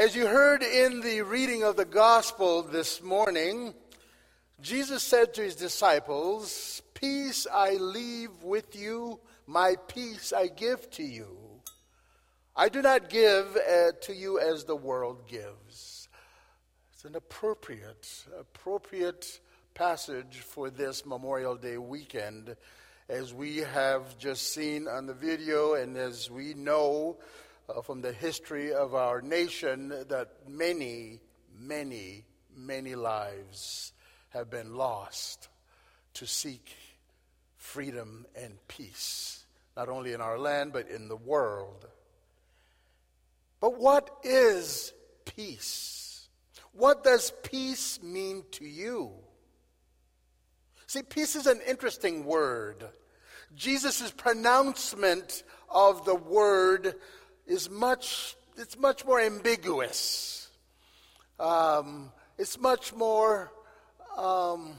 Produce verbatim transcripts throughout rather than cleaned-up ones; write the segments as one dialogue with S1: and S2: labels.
S1: As you heard in the reading of the gospel this morning, Jesus said to his disciples, "Peace I leave with you, my peace I give to you. I do not give uh, to you as the world gives." It's an appropriate, appropriate passage for this Memorial Day weekend, as we have just seen on the video and as we know uh, from the history of our nation that many, many, many lives have been lost to seek freedom and peace, not only in our land but in the world. But what is peace? What does peace mean to you? See, peace is an interesting word. Jesus' pronouncement of the word is much, it's much more ambiguous. Um, it's much more um,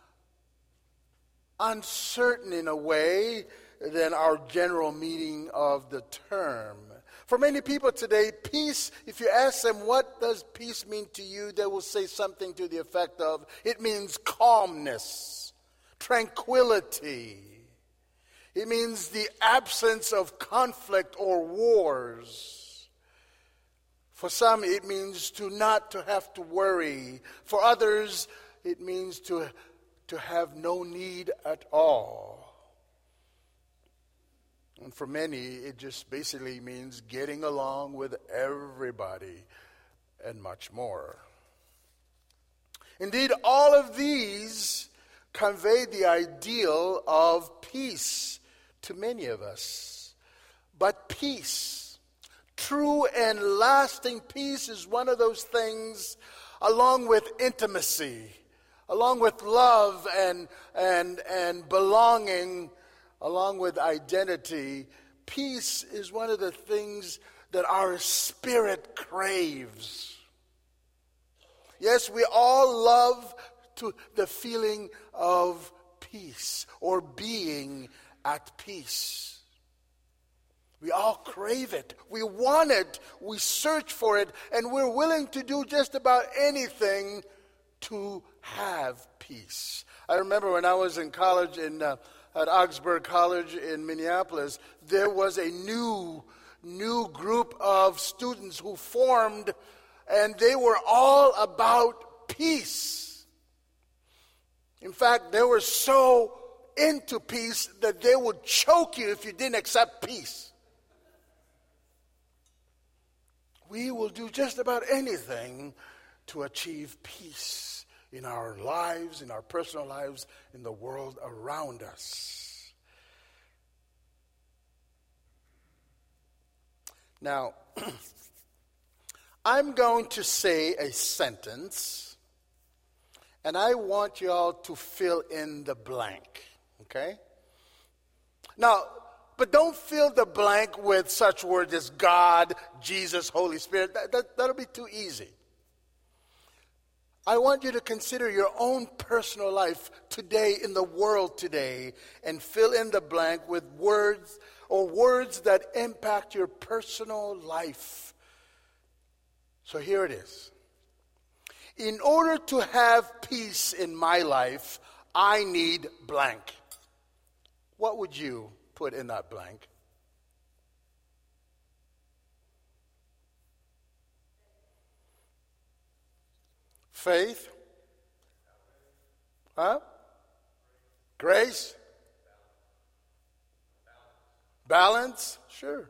S1: uncertain in a way than our general meaning of the term. For many people today, peace, if you ask them, what does peace mean to you, they will say something to the effect of, it means calmness, tranquility. It means the absence of conflict or wars. For some, it means to not to have to worry. For others, it means to, to have no need at all. And for many, it just basically means getting along with everybody and much more. Indeed, all of these convey the ideal of peace to many of us. But peace, true and lasting peace, is one of those things, along with intimacy, along with love and and and belonging, along with identity. Peace is one of the things that our spirit craves. Yes, we all love to the feeling of peace or being at peace. We all crave it. We want it. We search for it. And we're willing to do just about anything to have peace. I remember when I was in college in uh, at Augsburg College in Minneapolis, there was a new, new group of students who formed, and they were all about peace. In fact, they were so into peace that they would choke you if you didn't accept peace. We will do just about anything to achieve peace in our lives, in our personal lives, in the world around us. Now, I'm going to say a sentence, and I want you all to fill in the blank, okay? Now, but don't fill the blank with such words as God, Jesus, Holy Spirit. That, that, that'll be too easy. I want you to consider your own personal life today, in the world today, and fill in the blank with words or words that impact your personal life. So here it is. In order to have peace in my life, I need blank. What would you put in that blank? Faith? Huh? Grace? Balance? Sure.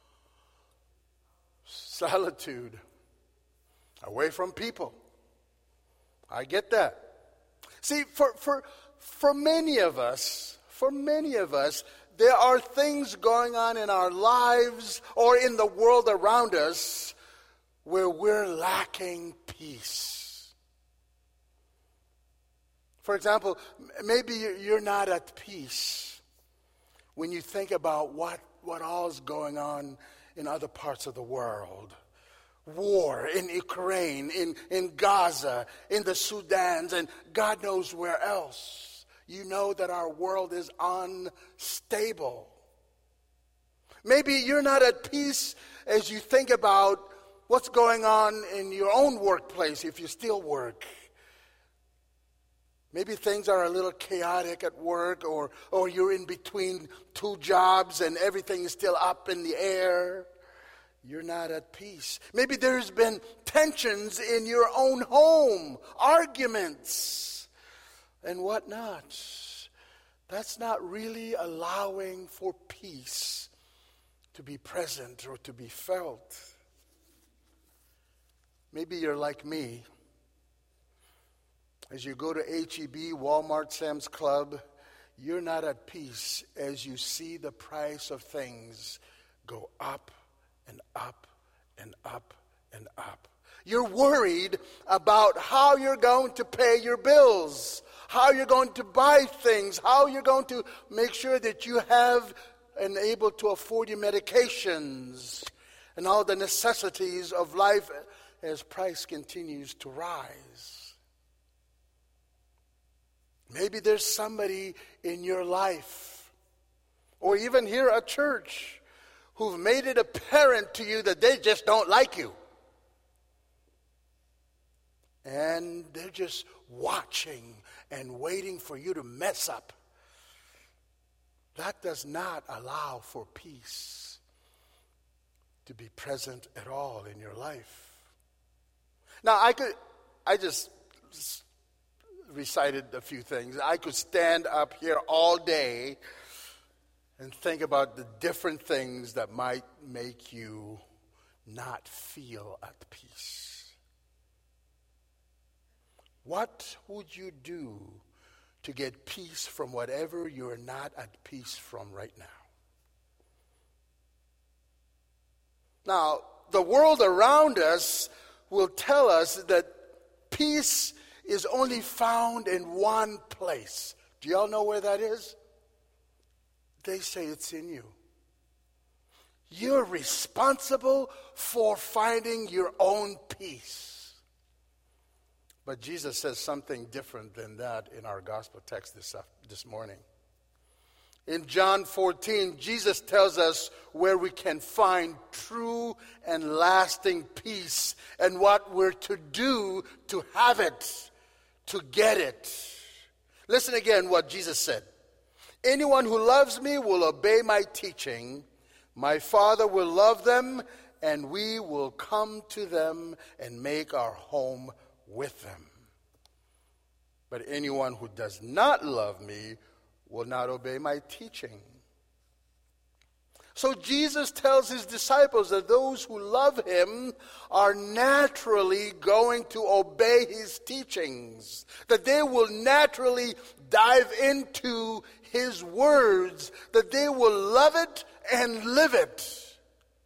S1: Solitude. Away from people. I get that. See, for, for, for many of us, for many of us, there are things going on in our lives or in the world around us where we're lacking peace. For example, maybe you're not at peace when you think about what, what all is going on in other parts of the world. War in Ukraine, in, in Gaza, in the Sudan, and God knows where else. You know that our world is unstable. Maybe you're not at peace as you think about what's going on in your own workplace if you still work. Maybe things are a little chaotic at work, or, or you're in between two jobs and everything is still up in the air. You're not at peace. Maybe there's been tensions in your own home, arguments and whatnot. That's not really allowing for peace to be present or to be felt. Maybe you're like me. As you go to H E B, Walmart, Sam's Club, you're not at peace as you see the price of things go up and up and up and up. You're worried about how you're going to pay your bills, how you're going to buy things, how you're going to make sure that you have and able to afford your medications and all the necessities of life as price continues to rise. Maybe there's somebody in your life, or even here at church, who've made it apparent to you that they just don't like you. And they're just watching and waiting for you to mess up. That does not allow for peace to be present at all in your life. Now, I could, I just recited a few things. I could stand up here all day and think about the different things that might make you not feel at peace. What would you do to get peace from whatever you're not at peace from right now? Now, the world around us will tell us that peace is only found in one place. Do y'all know where that is? They say it's in you. You're responsible for finding your own peace. But Jesus says something different than that in our gospel text this, this morning. In John fourteen, Jesus tells us where we can find true and lasting peace and what we're to do to have it, to get it. Listen again what Jesus said. Anyone who loves me will obey my teaching. My Father will love them, and we will come to them and make our home with them. But anyone who does not love me will not obey my teaching. So Jesus tells his disciples that those who love him are naturally going to obey his teachings, that they will naturally dive into his words, that they will love it and live it.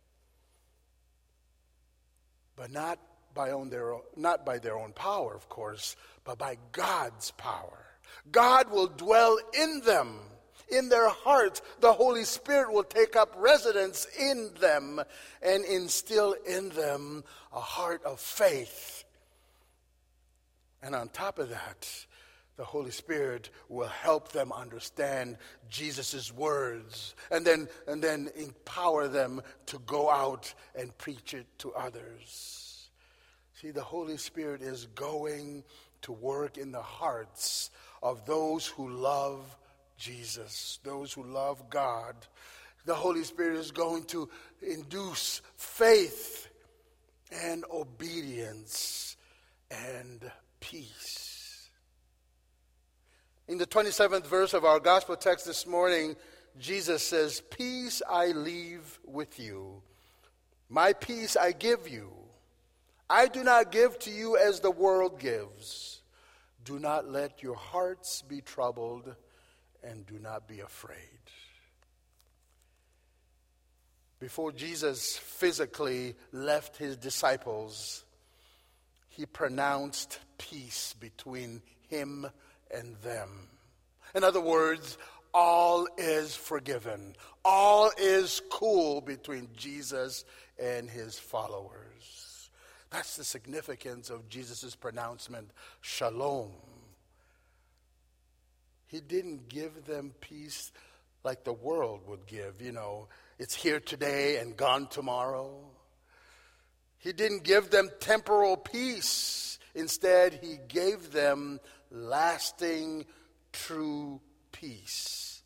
S1: But not by own their own, not by their own power, of course, but by God's power. God will dwell in them, in their hearts. The Holy Spirit will take up residence in them and instill in them a heart of faith. And on top of that, the Holy Spirit will help them understand Jesus' words and then, and then empower them to go out and preach it to others. See, the Holy Spirit is going to work in the hearts of those who love Jesus, those who love God. The Holy Spirit is going to induce faith and obedience and peace. In the twenty-seventh verse of our gospel text this morning, Jesus says, "Peace I leave with you. My peace I give you. I do not give to you as the world gives. Do not let your hearts be troubled, and do not be afraid." Before Jesus physically left his disciples, he pronounced peace between him and them. In other words, all is forgiven. All is cool between Jesus and his followers. That's the significance of Jesus' pronouncement, shalom. He didn't give them peace like the world would give. You know, it's here today and gone tomorrow. He didn't give them temporal peace. Instead, he gave them lasting, true peace.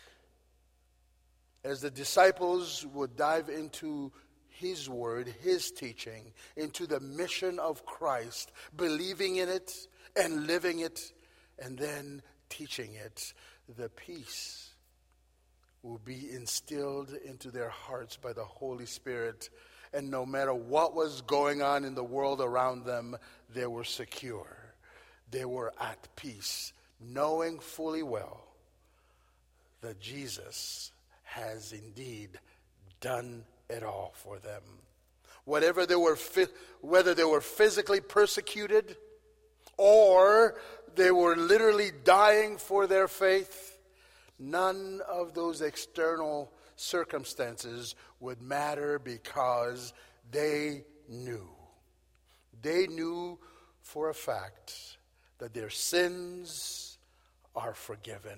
S1: As the disciples would dive into his word, his teaching, into the mission of Christ, believing in it and living it, and then teaching it, the peace will be instilled into their hearts by the Holy Spirit. And no matter what was going on in the world around them, they were secure. They were at peace, knowing fully well that Jesus has indeed done it all for them. Whatever they were, whether they were physically persecuted or they were literally dying for their faith, none of those external circumstances would matter because they knew. They knew for a fact that their sins are forgiven.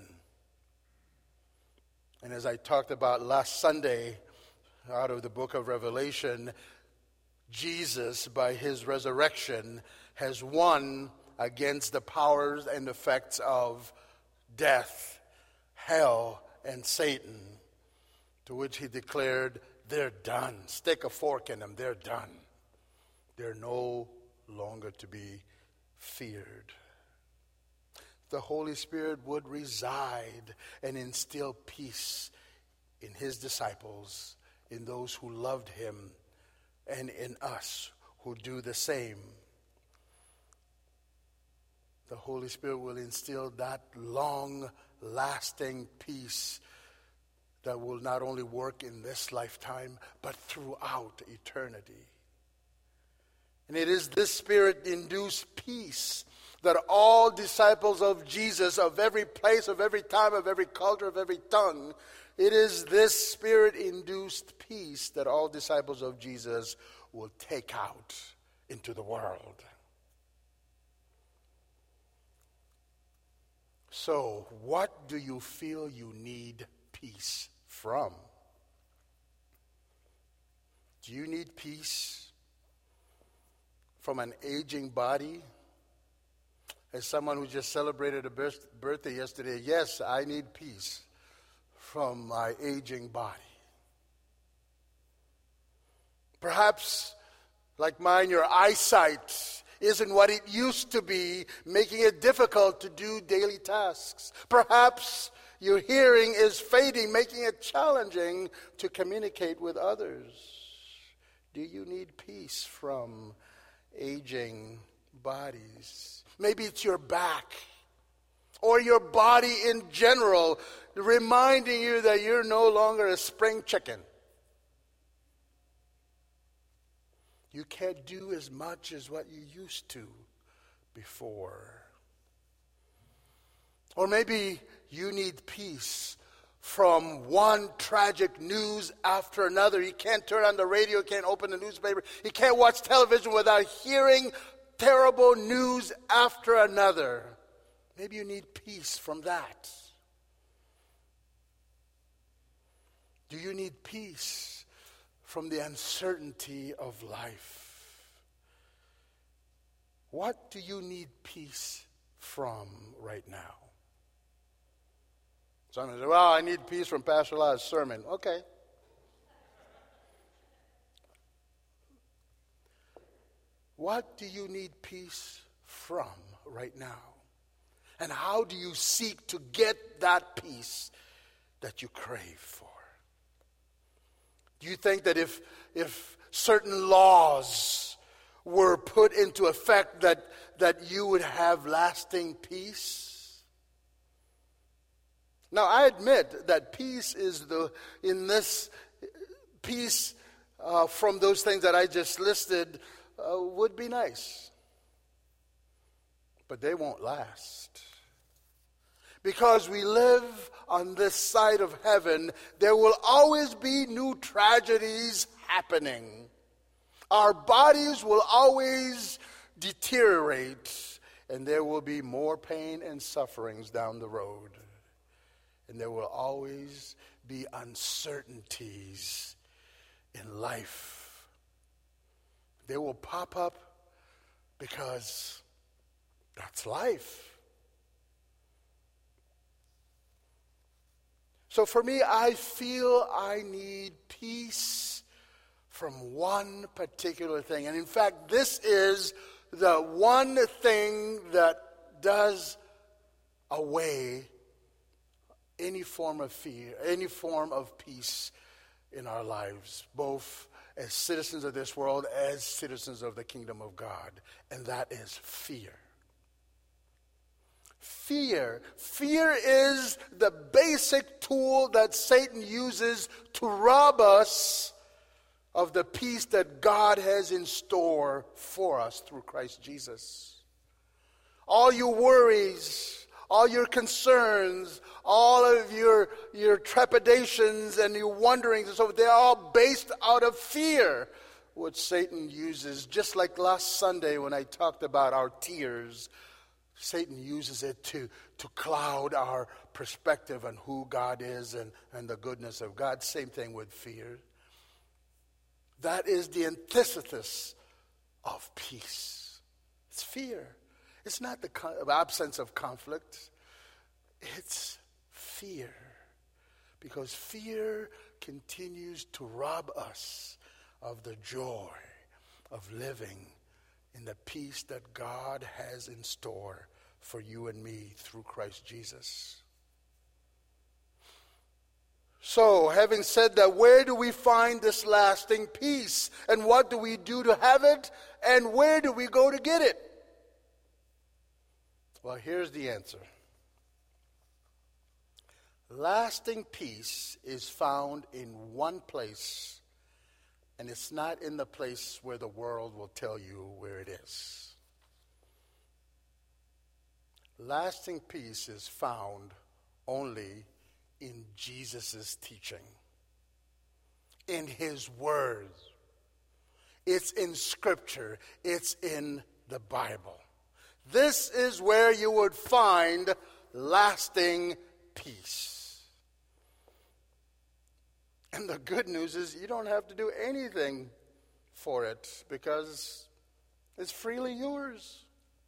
S1: And as I talked about last Sunday out of the book of Revelation, Jesus, by his resurrection, has won against the powers and effects of death, hell, and Satan, to which he declared, they're done. Stick a fork in them, they're done. They're no longer to be feared. The Holy Spirit would reside and instill peace in his disciples, in those who loved him, and in us who do the same. The Holy Spirit will instill that long-lasting peace that will not only work in this lifetime, but throughout eternity. And it is this Spirit-induced peace that all disciples of Jesus, of every place, of every time, of every culture, of every tongue, it is this Spirit-induced peace that all disciples of Jesus will take out into the world. So, what do you feel you need peace from? Do you need peace from an aging body? As someone who just celebrated a birth- birthday yesterday, yes, I need peace from my aging body. Perhaps, like mine, your eyesight isn't what it used to be, making it difficult to do daily tasks. Perhaps your hearing is fading, making it challenging to communicate with others. Do you need peace from aging bodies? Maybe it's your back or your body in general, reminding you that you're no longer a spring chicken. You can't do as much as what you used to before. Or maybe you need peace from one tragic news after another. You can't turn on the radio, you can't open the newspaper, you can't watch television without hearing terrible news after another. Maybe you need peace from that. Do you need peace from the uncertainty of life? What do you need peace from right now? Someone says, well, I need peace from Pastor Law's sermon. Okay. What do you need peace from right now? And how do you seek to get that peace that you crave for? Do you think that if if certain laws were put into effect that, that you would have lasting peace? Now, I admit that peace is the, in this peace uh, from those things that I just listed uh, would be nice. But they won't last. Because we live on this side of heaven, there will always be new tragedies happening. Our bodies will always deteriorate, and there will be more pain and sufferings down the road. And there will always be uncertainties in life. They will pop up because that's life. So for me, I feel I need peace from one particular thing. And in fact, this is the one thing that does away any form of fear, any form of peace in our lives, both as citizens of this world, as citizens of the kingdom of God, and that is fear. Fear. Fear is the basic tool that Satan uses to rob us of the peace that God has in store for us through Christ Jesus. All your worries, all your concerns, all of your, your trepidations and your wonderings and so forth, they're all based out of fear, which Satan uses. Just like last Sunday when I talked about our tears, Satan uses it to, to cloud our perspective on who God is and, and the goodness of God. Same thing with fear. That is the antithesis of peace. It's fear. It's not the absence of conflict. It's fear. Because fear continues to rob us of the joy of living in the peace that God has in store for you and me through Christ Jesus. So, having said that, where do we find this lasting peace? And what do we do to have it? And where do we go to get it? Well, here's the answer. Lasting peace is found in one place, and it's not in the place where the world will tell you where it is. Lasting peace is found only in Jesus' teaching, in his word. It's in Scripture. It's in the Bible. This is where you would find lasting peace. And the good news is you don't have to do anything for it because it's freely yours.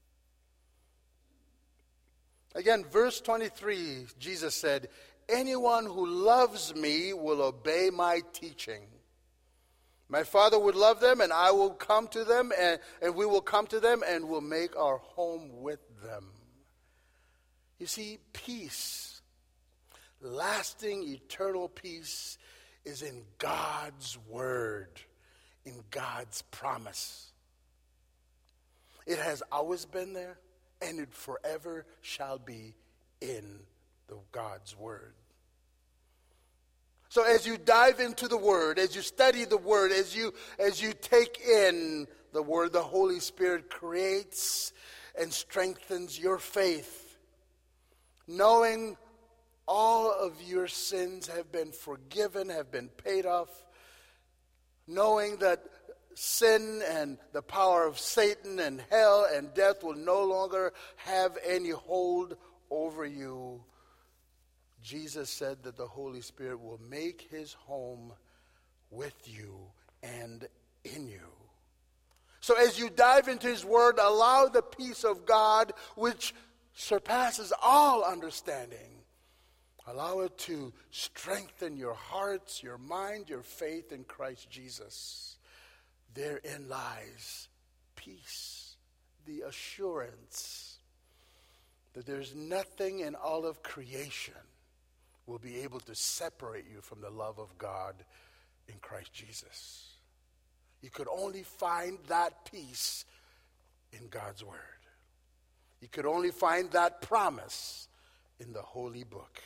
S1: Again, verse twenty-three, Jesus said, "Anyone who loves me will obey my teaching. My Father would love them, and I will come to them, and, and we will come to them, and will make our home with them." You see, peace, lasting, eternal peace, is in God's word, in God's promise. It has always been there, and it forever shall be in the God's word. So as you dive into the word, as you study the word, as you as you take in the word, the Holy Spirit creates and strengthens your faith, knowing all of your sins have been forgiven, have been paid off, knowing that sin and the power of Satan and hell and death will no longer have any hold over you. Jesus said that the Holy Spirit will make his home with you and in you. So as you dive into his word, allow the peace of God, which surpasses all understanding, allow it to strengthen your hearts, your mind, your faith in Christ Jesus. Therein lies peace, the assurance that there's nothing in all of creation will be able to separate you from the love of God in Christ Jesus. You could only find that peace in God's word. You could only find that promise in the holy book.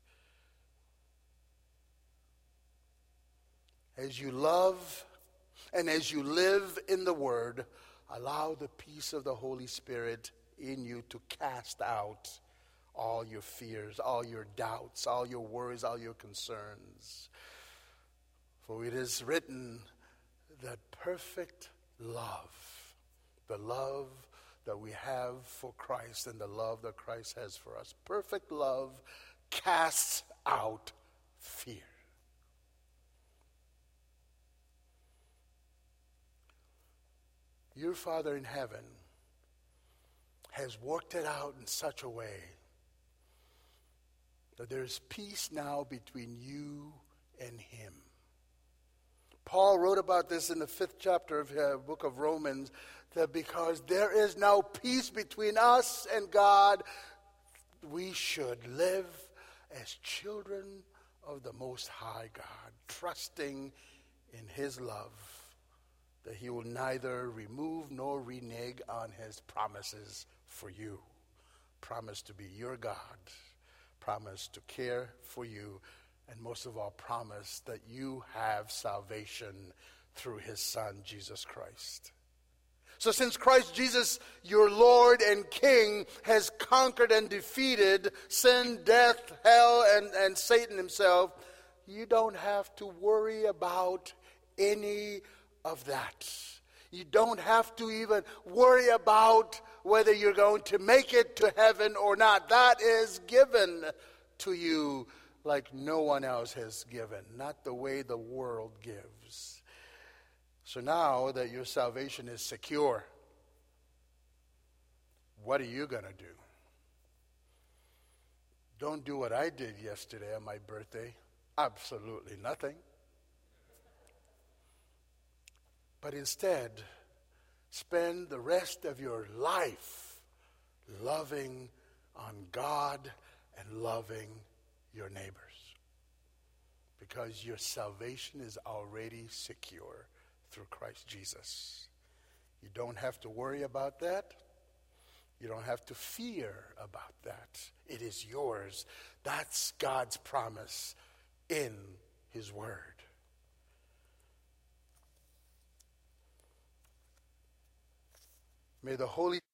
S1: As you love and as you live in the word, allow the peace of the Holy Spirit in you to cast out all your fears, all your doubts, all your worries, all your concerns. For it is written that perfect love, the love that we have for Christ and the love that Christ has for us, perfect love casts out fear. your Father in heaven has worked it out in such a way that there's peace now between you and him. Paul wrote about this in the fifth chapter of the book of Romans, that because there is now peace between us and God, we should live as children of the Most High God, trusting in his love, that he will neither remove nor renege on his promises for you. Promise to be your God, promise to care for you, and most of all, promise that you have salvation through his Son, Jesus Christ. So since Christ Jesus, your Lord and King, has conquered and defeated sin, death, hell, and, and Satan himself, you don't have to worry about any of that. You don't have to even worry about whether you're going to make it to heaven or not. That is given to you like no one else has given, not the way the world gives. So now that your salvation is secure, what are you going to do? Don't do what I did yesterday on my birthday. Absolutely nothing. But instead, spend the rest of your life loving on God and loving your neighbors, because your salvation is already secure through Christ Jesus. You don't have to worry about that. You don't have to fear about that. It is yours. That's God's promise in his word. May the Holy